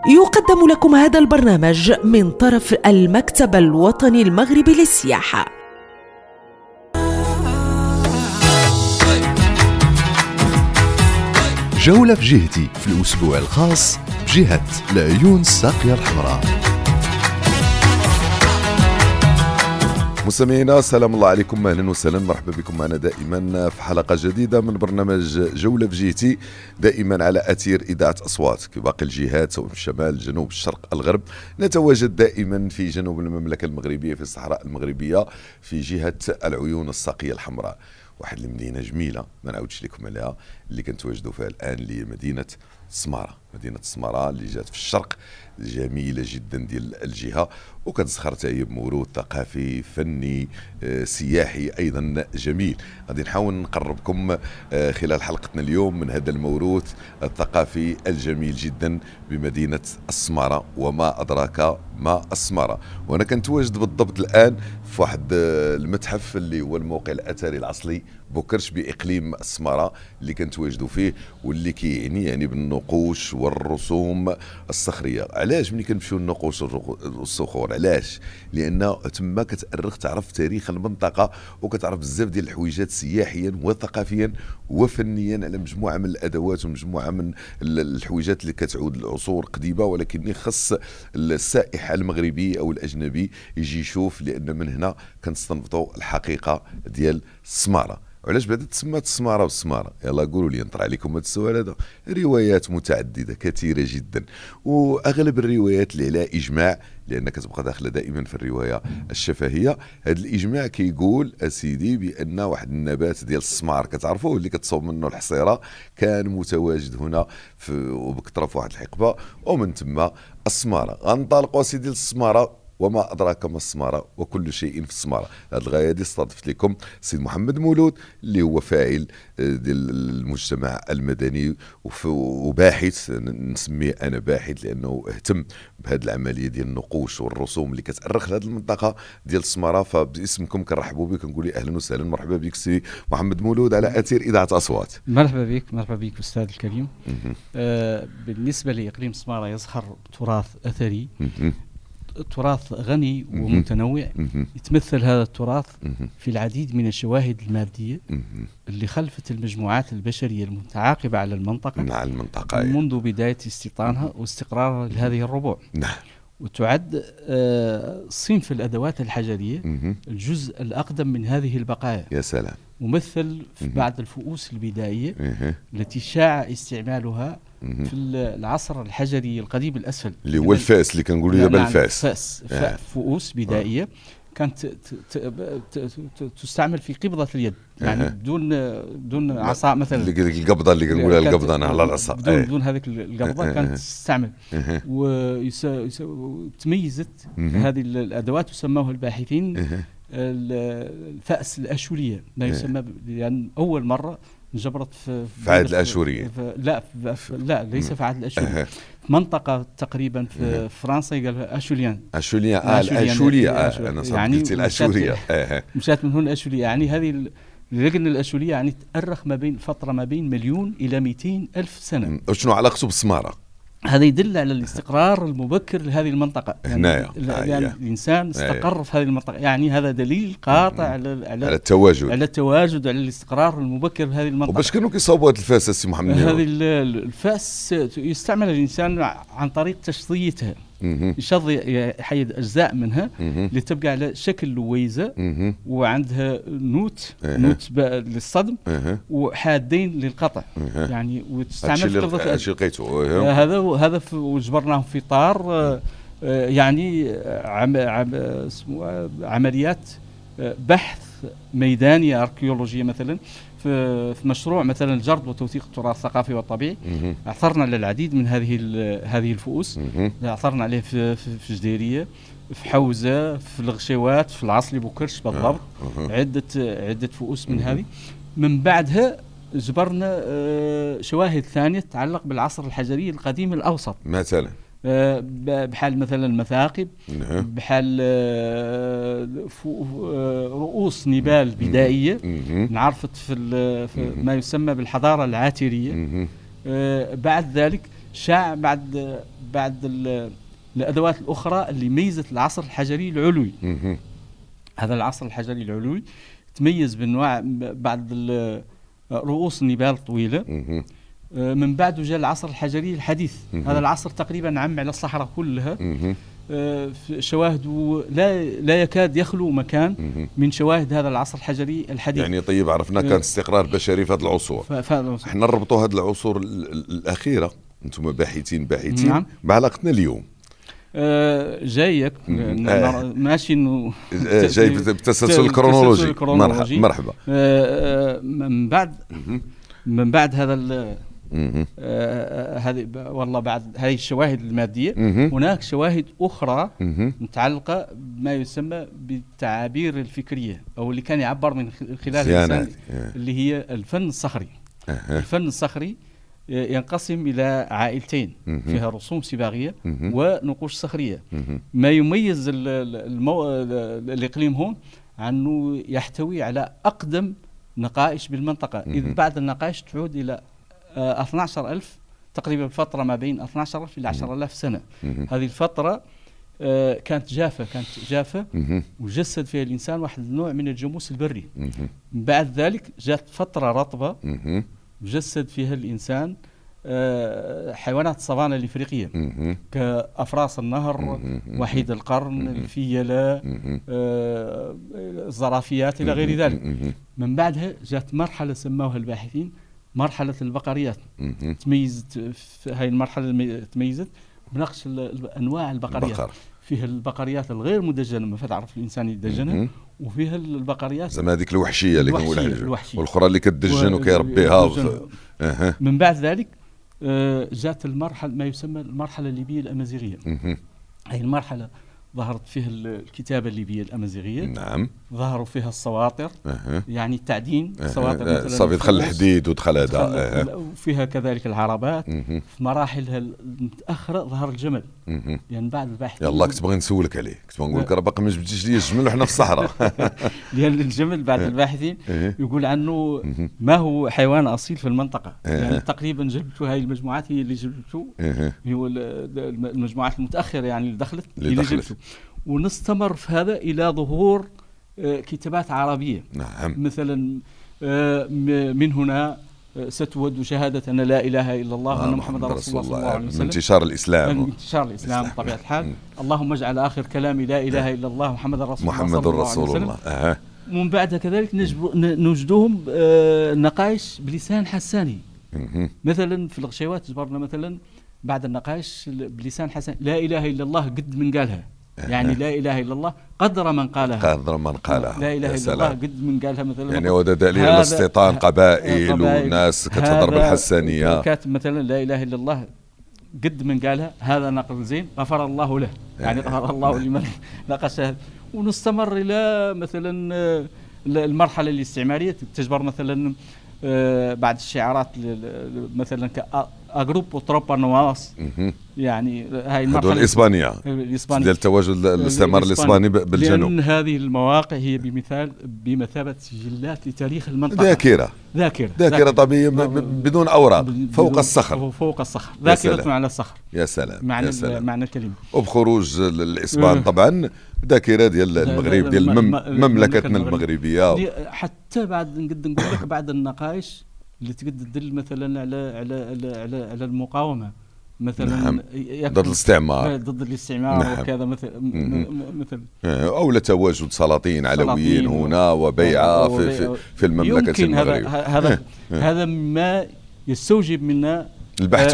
يقدم لكم هذا البرنامج من طرف المكتب الوطني المغربي للسياحة. جولة في جهتي في الأسبوع الخاص بجهة العيون الساقية الحمراء. مستمعينا سلام الله عليكم، اهلا وسهلا، مرحبا بكم معنا دائما في حلقه جديده من برنامج جوله في جهتي، دائما على اثير اذاعه اصوات كباقي الجهات، سواء في الشمال، الجنوب، الشرق، الغرب. نتواجد دائما في جنوب المملكه المغربيه، في الصحراء المغربيه، في جهه العيون الساقيه الحمراء. واحد المدينه جميله ما نعاودش لكم عليها، اللي كنتواجدوا فيها الان، اللي هي مدينه السماره. مدينه السماره اللي جات في الشرق، جميله جدا ديال الجهه، وكتزخر حتى هي بموروث ثقافي فني سياحي ايضا جميل. غادي نحاول نقربكم خلال حلقتنا اليوم من هذا الموروث الثقافي الجميل جدا بمدينه السماره، وما ادراك ما السماره. وانا كنتواجد بالضبط الان في واحد المتحف اللي هو الموقع الاثري الاصلي بوكرش باقليم السماره، اللي كنتواجدوا فيه، واللي كيعني بالنقوش والرسوم الصخريه. علاش ملي كنمشيو للنقوش والصخور؟ علاش؟ لان تما كتأرخ، تعرف تاريخ المنطقه، وكتعرف بزاف ديال الحويجات سياحيا وثقافيا وفنيا، على مجموعه من الادوات ومجموعه من الحويجات اللي كتعود لعصور قديمه، ولكن خص السائح المغربي او الاجنبي يجي يشوف، لان من هنا كنستنبطوا الحقيقه ديال السماره. وعلاش بعدا تسمات السماره والسماره؟ يلا قولوا لي، نطرح عليكم هذا السؤال هذا. روايات متعدده كثيره جدا، واغلب الروايات اللي عليها اجماع، لان كتبقى داخله دائما في الروايه الشفهيه. هذا الاجماع كيقول اسيدي بان واحد النبات ديال السمار كتعرفوه، اللي كتصوب منه الحصيره، كان متواجد هنا وبكثره في واحد الحقبه، ومن ثم السماره. غنطلقوا اسيدي للسماره، وما أدراك ما السمارة، وكل شيء في السمارة. هذه الغاية دي استضفت لكم سيد محمد مولود، اللي هو فاعل ديال المجتمع المدني وباحث، نسميه أنا باحث، لأنه اهتم بهذه العملية ديال النقوش والرسوم اللي كتأرخ لهذه المنطقة ديال السمارة. فباسمكم كنرحبوا بك، كنقول لي أهلا وسهلا، مرحبا بك سي محمد مولود على أثير إذاعة أصوات. مرحبا بك أستاذ الكريم. بالنسبة لإقليم السمارة يزخر تراث أثري، تراث غني ومتنوع. يتمثل هذا التراث في العديد من الشواهد المادية اللي خلفت المجموعات البشرية المتعاقبة على المنطقة منذ بداية استيطانها واستقرارها لهذه الربوع. وتعد صنف الأدوات الحجرية الجزء الأقدم من هذه البقايا. يا سلام. ممثل في بعض الفؤوس البدائية التي شاع استعمالها في العصر الحجري القديم الأسفل، اللي هو الفاس، اللي كنقولوا دابا الفاس. فؤوس بدائية كانت تستعمل في قبضة اليد، يعني بدون عصا مثلا، القبضة اللي كنقولها القبضة على العصا، بدون هذيك القبضة كانت تستعمل. وتميزت هذه الأدوات، وسموها الباحثين الفأس الأشورية، ما يسمى يعني أول مرة انجبرت في عهد الأشورية. لا ليس في عهد الأشورية، في منطقة تقريبا في فرنسا قال أشوليان. الأشورية أنا صرت قلت الأشورية، مشات من هنا الأشورية. يعني هذه اللجنة الأشورية يعني تأرخ ما بين فترة ما بين 1,000,000 إلى 200,000 سنة. وشنو علاقته بالسمارة؟ هذا يدل على الاستقرار المبكر لهذه المنطقة، يعني الإنسان استقر في هذه المنطقة. يعني هذا دليل قاطع على التواجد وعلى الاستقرار المبكر لهذه المنطقة. وباش كانوا كيصاوبوا هذه الفاس سي محمد؟ هذه الفاس يستعمل الإنسان عن طريق تشظيتها، يحيد أجزاء منها لتبقى على شكل لويزة، وعندها نوت للصدم، وحادين للقطع. يعني وتستعمل في قبضة هذا وجبرناهم في طار، يعني عمليات بحث ميدانية أركيولوجية. مثلا في مشروع مثلا الجرد وتوثيق التراث الثقافي والطبيعي، عثرنا على العديد من هذه الفؤوس. عثرنا عليه في جديرية، في حوزة، في الغشيوات، في العصلي بوكرش بالضبط. عدة فؤوس من هذه. من بعدها جبرنا شواهد ثانية تتعلق بالعصر الحجري القديم الأوسط، مثلا بحال مثلا المثاقب، بحال رؤوس نبال بدائية انعرفت في ما يسمى بالحضارة العاترية. بعد ذلك شاع بعد الادوات الاخرى اللي ميزت العصر الحجري العلوي. هذا العصر الحجري العلوي تميز بانواع بعض رؤوس النبال طويله. من بعده جاء العصر الحجري الحديث. هذا العصر تقريبا عم على الصحراء كلها. شواهده لا يكاد يخلو مكان من شواهد هذا العصر الحجري الحديث. يعني طيب عرفنا كان استقرار بشري في هذه العصور. احنا نربطوا هذه العصور الاخيره، انتم باحثين نعم. بعلاقتنا اليوم. جايك ماشي انه جاي بتسلسل الكرونولوجي. مرحبا. من بعد هذا هذه والله بعد هذه الشواهد الماديه هناك شواهد اخرى متعلقه بما يسمى بالتعابير الفكريه او اللي كان يعبر من خلال الانسان، اللي هي الفن الصخري. الفن الصخري ينقسم إلى عائلتين فيها رسوم صباغية ونقوش صخرية. ما يميز الإقليم هون أنه يحتوي على أقدم نقائش بالمنطقة، إذ بعد النقائش تعود إلى 12,000 تقريبا، فترة ما بين 12,000 إلى 10,000 سنة. هذه الفترة كانت جافة وجسد فيها الإنسان واحد النوع من الجاموس البري. بعد ذلك جاءت فترة رطبة وجسد فيها الإنسان حيوانات الصفانة الإفريقية كأفراس النهر، وحيد القرن، الفيلة، الزرافيات إلى غير ذلك. من بعدها جاءت مرحلة سموها الباحثين مرحلة البقريات. تميزت في هاي المرحلة تميزت بنقش أنواع البقريات. فيها البقريات الغير مدجنة ما فتعرف الإنسان يدجنها، وفيها البقريات زي هذيك الوحشية اللي كنقول عليها، والأخرى اللي كتدجن وكيربيها. من بعد ذلك جاءت المرحلة ما يسمى المرحلة الليبية الأمازيغية. هذه المرحلة ظهرت فيها الكتابة الليبية الأمازيغية. نعم. ظهروا فيها السواطر، يعني التعدين. سواطر صافي دخل الحديد ودخل هذا. وفيها كذلك العربات. في مراحلها المتأخرة ظهر الجمل. يعني بعد الباحثين يلا كنت باغي نسولك عليه، كنت بنقول لك راه باقي ما جبتيش لي الجمل وحنا في الصحراء. لأن الجمل بعد الباحثين يقول عنه ما هو حيوان أصيل في المنطقة. يعني تقريبا جبتوا هاي المجموعات هي اللي جبتوا، هو المجموعات المتأخرة يعني اللي دخلت. ونستمر في هذا إلى ظهور كتابات عربية. نعم. مثلا من هنا ستود شهادة أن لا إله إلا الله وأن محمد رسول الله صلى الله عليه وسلم. انتشار الإسلام. انتشار الإسلام بطبيعة الحال. اللهم اجعل آخر كلامي لا إله إلا الله محمد رسول الله صلى الله عليه وسلم. ومن بعد كذلك نجدهم نقايش بلسان حساني. مثلا في الغشيوات جبرنا مثلا بعد النقاش بلسان حساني لا إله إلا الله قد من قالها. يعني لا إله إلا الله قدر من قالها. لا إله إلا الله قد من قالها مثلا. يعني وهذا دليل على استيطان قبائل وناس كتهضر بالحسانية. كاتب مثلا لا إله إلا الله قد من قالها، هذا نقل زين غفر الله له، يعني غفر الله لمن ناقشها. ونستمر إلى مثلا المرحلة الاستعمارية تجبر مثلا بعد الشعارات مثلا كأغروب تروبا نواس. يعني هاي المرحلة الإسبانية ديال التواجد الاستعمار الإسباني بالجنوب. لأن هذه المواقع هي بمثابة سجلات لتاريخ المنطقة. ذاكرة طبيعية بدون أوراق فوق الصخر. ذاكرة على الصخر. يا سلام. معنى الكلمة. وبخروج الإسبان طبعا ذاكرة ديال المغرب ديال مملكتنا المغربية. حتى بعد نقدر نقول لك بعد النقايش اللي تقدر تدل مثلا على المقاومة مثلا. نعم. ضد الاستعمار. نعم. وكذا مثل أو تواجد سلاطين علويين هنا وبيعة في المملكة المغربية. هذا ما يستوجب منا البحث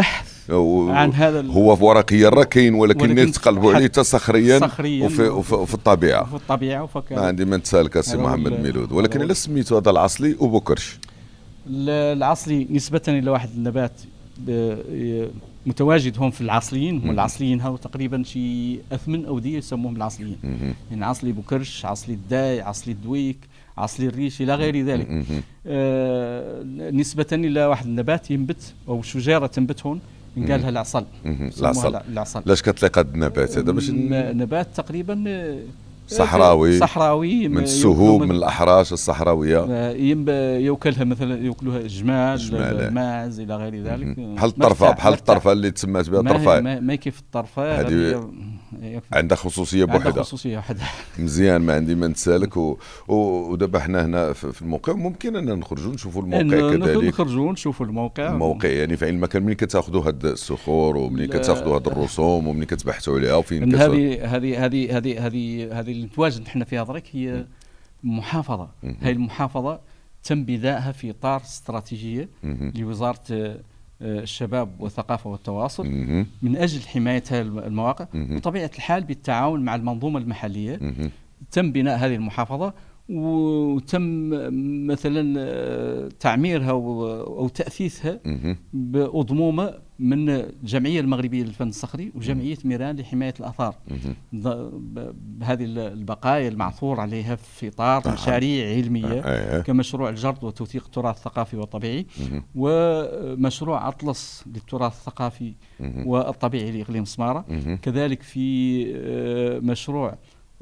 عن هذا. هو في ورقيا راه كاين، ولكن نتقلبوا عليه صخريا وفي الطبيعة. ما عندي ما نتسالك سي محمد ميلود، ولكن الا سميتو هذا العصلي وبكرش. العصلي نسبة إلى واحد النبات متواجد هم في العصليين. هم العصليين هاو تقريبا شي 8 أودية يسموهم العصليين. يعني عصلي بكرش، عصلي الداي، عصلي الدويك، عصلي الريش إلى غير ذلك. نسبة إلى واحد النبات ينبت أو شجيرة تنبت هون قال لها العصل. العصل. لاش كتلاقى هذا النبات هذا؟ باش نبات تقريبا صحراوي من السهوب، من الأحراش الصحراوية، يوكلها مثلا يوكلوها الجمال، الماعز إلى غير ذلك. بحال الطرفة اللي تسمات بها الطرفة، ما كيف الطرفة هذه عندها خصوصية بوحدها. مزيان، ما عندي ما نسالك. ودابا حنا هنا في الموقع، ممكن أن نخرجوا نشوفوا الموقع كذلك. نخرجوا نشوفوا الموقع يعني في أي مكان منين كتاخذوا هاد الصخور ومنين كتاخذوا هاد الرسوم ومنين كتبحثوا عليها وفين هذه اللي نتواجد حنا فيها درك هي محافظة. هاي المحافظة تم بنائها في إطار استراتيجية لوزارة الشباب والثقافة والتواصل من أجل حماية المواقع، وطبيعة الحال بالتعاون مع المنظومة المحلية تم بناء هذه المحافظة، وتم مثلا تعميرها أو تأثيثها بأضمومة من الجمعية المغربية للفن الصخري وجمعية ميران لحماية الآثار، بهذه البقايا المعثور عليها في إطار مشاريع علمية كمشروع الجرد وتوثيق التراث الثقافي والطبيعي، ومشروع أطلس للتراث الثقافي والطبيعي لإقليم سمارة، كذلك في مشروع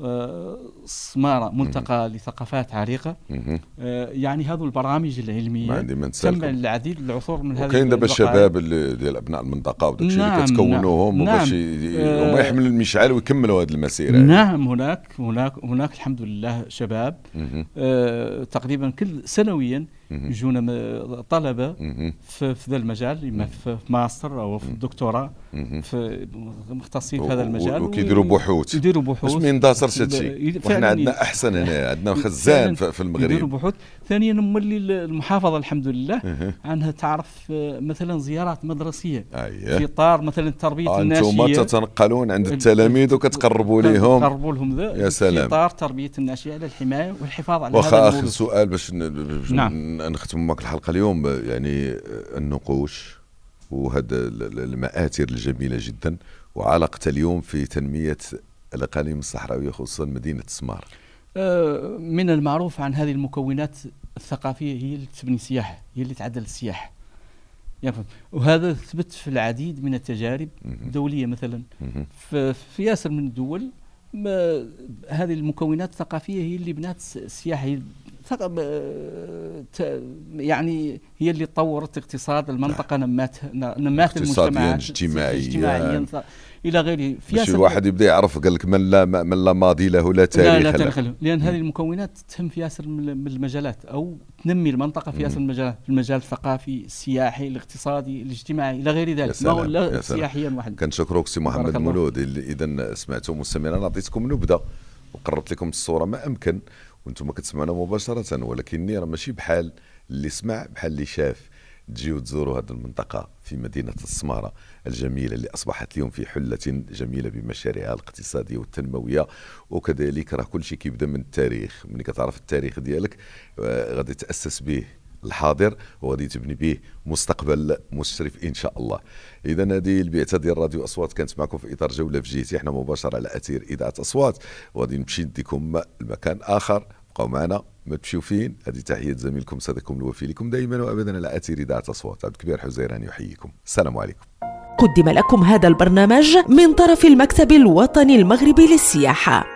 سمارة ملتقى لثقافات عريقة. يعني هذو البرامج العلمية تم العديد العصور من هذه. وكاين دابا الشباب اللي ديال ابناء المنطقة وداك الشيء اللي كتكونوهم وباش هما يحملوا المشعل ويكملوا هذه المسيرة. نعم، هناك الحمد لله شباب تقريبا كل سنويا يجونا طلبة في ذا المجال، إما في ماستر أو في الدكتوراه في مختصين في هذا المجال، وكيديروا بحوث. باش ما يندثرش هادشي. وحنا عندنا أحسن هنا، عندنا خزان في المغرب. يديروا بحوث. ثانيا نولي المحافظة الحمد لله عنها تعرف مثلا زيارات مدرسية في إطار مثلا تربية الناشئة. أنتم تتنقلون عند التلاميذ وكتقربوا لهم ذا في إطار تربية الناشئة على الحماية والحفاظ على هذا الموضوع. آخر سؤال باش نختم معك الحلقة اليوم، يعني النقوش وهذا المآثر الجميلة جدا وعلاقة اليوم في تنمية الأقاليم الصحراوية خصوصا مدينة سمار. من المعروف عن هذه المكونات الثقافية هي اللي تبني السياحة، هي اللي تعدل السياحة، وهذا ثبت في العديد من التجارب الدولية. مثلا في ياسر من الدول هذه المكونات الثقافية هي اللي بنات السياحة، يعني هي اللي طورت اقتصاد المنطقة، نمات المجتمعات اجتماعيا إلى غيره. في الواحد يبدأ يعرف، قال لك من لا ماضي له لا تاريخ له. لأن هذه المكونات تهم في ياسر من المجالات، أو تنمي المنطقة في ياسر المجالات، في المجال الثقافي، السياحي، الاقتصادي، الاجتماعي إلى غير ذلك، ما هو لا سياحيا واحد. كنشكرك سي محمد مولود. إذا سمعتم مستمعينا، نعطيتكم نبذة وقربت لكم الصورة ما أمكن وانتم كتسمعونا مباشرة، ولكني راه ماشي بحال اللي سمع بحال اللي شاف. تجيو تزوروا هذه المنطقة في مدينة السمارة الجميلة اللي أصبحت اليوم في حلة جميلة بمشاريعها الاقتصادية والتنموية، وكذلك راه كل شيء كيبدا من التاريخ. ملي كتعرف التاريخ ديالك غادي تأسس به الحاضر وغادي تبني به مستقبل مشرف ان شاء الله. اذا هذه البعثه ديال راديو اصوات كانت معكم في اطار جوله في جهتي، احنا مباشره على اثير اذاعه اصوات، وغادي نمشي نديكم لمكان اخر. بقاو معنا، ما تمشيو فين. هذه تحيه زميلكم صديقكم الوفي لكم دائما وابدا على اثير اذاعه اصوات. عبد الكبير حزيراني يحييكم، السلام عليكم. قدم لكم هذا البرنامج من طرف المكتب الوطني المغربي للسياحه.